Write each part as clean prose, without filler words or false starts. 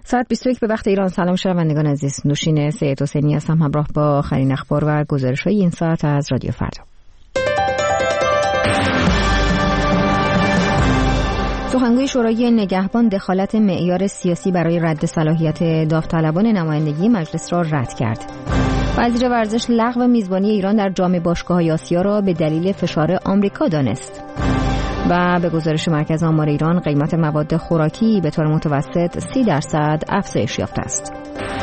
ساعت 21 به وقت ایران. سلام شنوندگان عزیز، نوشین سید حسینی هستم همراه با آخرین اخبار و گزارش‌های این ساعت از رادیو فردا. سخنگوی شورای نگهبان دخالت معیار سیاسی برای رد صلاحیت داوطلبان نمایندگی مجلس را رد کرد. وزیر ورزش لغو میزبانی ایران در جام باشگاه‌های آسیا را به دلیل فشار آمریکا دانست. و به گزارش مرکز آمار ایران قیمت مواد خوراکی به طور متوسط 30% افزایش یافته است.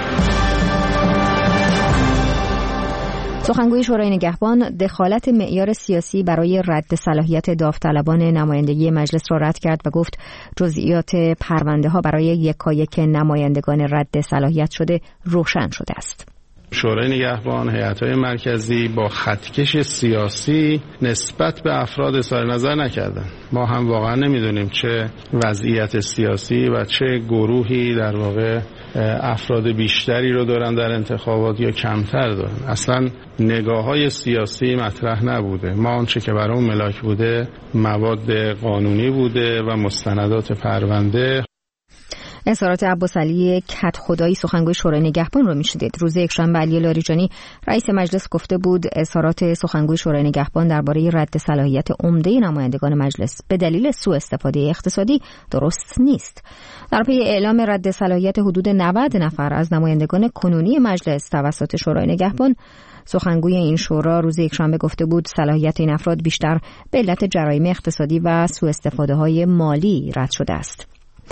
سخنگوی شورای نگهبان دخالت معیار سیاسی برای رد صلاحیت داوطلبان نمایندگی مجلس را رد کرد و گفت جزئیات پرونده‌ها برای یکایک نمایندگان رد صلاحیت شده روشن شده است. شورای نگهبان، هیئت‌های مرکزی با خطکش سیاسی نسبت به افراد اظهار نظر نکردن. ما هم واقعا نمیدونیم چه وضعیت سیاسی و چه گروهی در واقع افراد بیشتری رو دارن در انتخابات یا کمتر دارن. اصلا نگاه‌های سیاسی مطرح نبوده. ما آنچه که برای ملاک بوده مواد قانونی بوده و مستندات پرونده. اظهارات عباسعلی کدخدایی سخنگوی شورای نگهبان رو میشنیدید. روز یکشنبه علی لاریجانی رئیس مجلس گفته بود اظهارات سخنگوی شورای نگهبان درباره رد صلاحیت عمده نمایندگان مجلس به دلیل سوء استفاده اقتصادی درست نیست. در پی اعلام رد صلاحیت حدود 90 نفر از نمایندگان کنونی مجلس توسط شورای نگهبان، سخنگوی این شورا روز یکشنبه گفته بود صلاحیت این افراد بیشتر به علت جرایم اقتصادی و سوء استفاده‌های مالی رد شده است.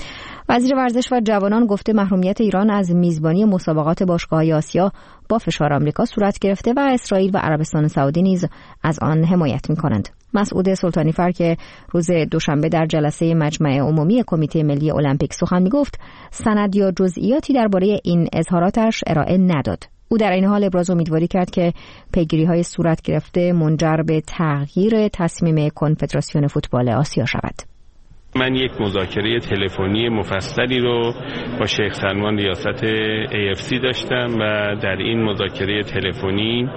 وزیر ورزش و جوانان گفته محرومیت ایران از میزبانی مسابقات باشگاه‌های آسیا با فشار آمریکا صورت گرفته و اسرائیل و عربستان سعودی نیز از آن حمایت می‌کنند. مسعود سلطانی‌فر که روز دوشنبه در جلسه مجمع عمومی کمیته ملی المپیک سخن می‌گفت، سند یا جزئیاتی درباره این اظهاراتش ارائه نداد. او در این حال ابراز امیدواری کرد که پیگیری‌های صورت گرفته منجر به تغییر تصمیم کنفدراسیون فوتبال آسیا شود. من یک مذاکره تلفنی مفصلی رو با شیخ سلمان ریاست AFC داشتم و در این مذاکره تلفنی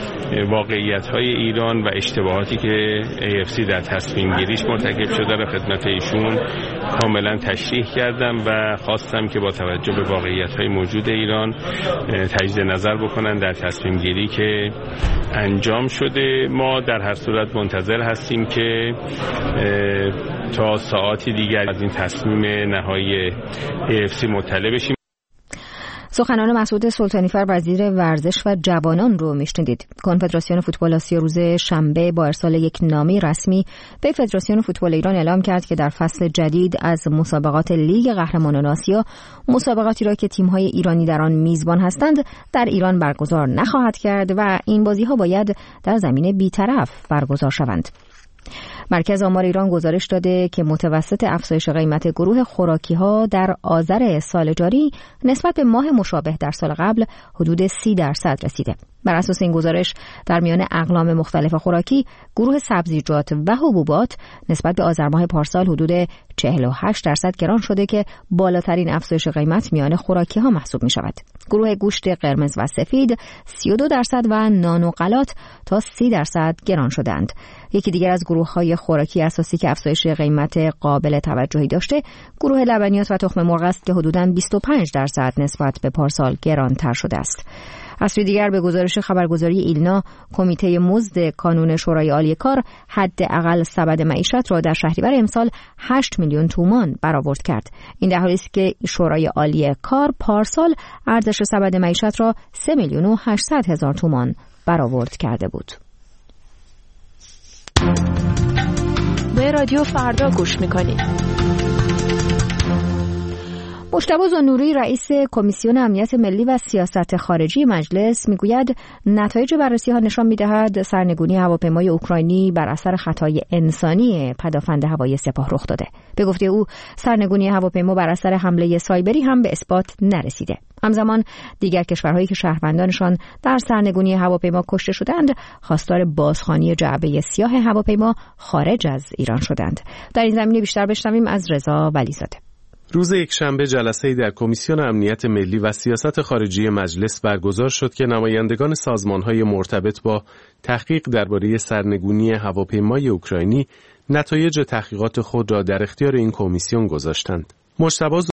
واقعیت‌های ایران و اشتباهاتی که AFC در تصمیم گیریش مرتکب شده را خدمت ایشون کاملا تشریح کردم و خواستم که با توجه به واقعیت‌های موجود ایران تجدید نظر بکنن در تصمیم گیری که انجام شده. ما در هر صورت منتظر هستیم که تا ساعاتی دیگر از این تصمیم نهایی AFC مطلع بشیم. سخنان مسعود سلطانی‌فر وزیر ورزش و جوانان رو میشنیدید. کنفدراسیون فوتبال آسیا روز شنبه با ارسال یک نامه رسمی به فدراسیون فوتبال ایران اعلام کرد که در فصل جدید از مسابقات لیگ قهرمانان آسیا، مسابقاتی را که تیم‌های ایرانی در آن میزبان هستند در ایران برگزار نخواهد کرد و این بازی‌ها باید در زمین بی‌طرف برگزار شوند. مرکز آمار ایران گزارش داده که متوسط افزایش قیمت گروه خوراکی‌ها در آذر سال جاری نسبت به ماه مشابه در سال قبل حدود 30% رسیده. بر اساس این گزارش در میان اقلام مختلف خوراکی، گروه سبزیجات و حبوبات نسبت به آذر ماه پارسال حدود 48% گران شده که بالاترین افزایش قیمت میان خوراکی‌ها محسوب می‌شود. گروه گوشت قرمز و سفید 32% و نان و غلات تا 30% گران شدند. یکی دیگر از گروه‌های خوراکی اساسی که افزایش قیمت قابل توجهی داشته، گروه لبنیات و تخم مرغ است که حدوداً 25% نسبت به پارسال گران‌تر شده است. از سوی دیگر به گزارش خبرگزاری ایلنا، کمیته مزد کانون شورای عالی کار حداقل سبد معیشت را در شهریور امسال 8 میلیون تومان برآورد کرد. این در حالی است که شورای عالی کار پارسال ارزش سبد معیشت را 3 میلیون و 800 هزار تومان برآورد کرده بود. به رادیو فردا گوش می‌کنید. مجتبی زنوری رئیس کمیسیون امنیت ملی و سیاست خارجی مجلس میگوید نتایج بررسی‌ها نشان می‌دهد سرنگونی هواپیمای اوکراینی بر اثر خطای انسانی پدافند هوایی سپاه رخ داده. به گفته او سرنگونی هواپیما بر اثر حمله سایبری هم به اثبات نرسیده. همزمان دیگر کشورهایی که شهروندانشان در سرنگونی هواپیما کشته شدند خواستار بازخوانی جعبه سیاه هواپیما خارج از ایران شدند. در این زمینه بیشتر بشنویم از رضا ولیزاده. روز یکشنبه جلسه‌ای در کمیسیون امنیت ملی و سیاست خارجی مجلس برگزار شد که نمایندگان سازمان‌های مرتبط با تحقیق درباره سرنگونی هواپیمای اوکراینی نتایج تحقیقات خود را در اختیار این کمیسیون گذاشتند. مجتبی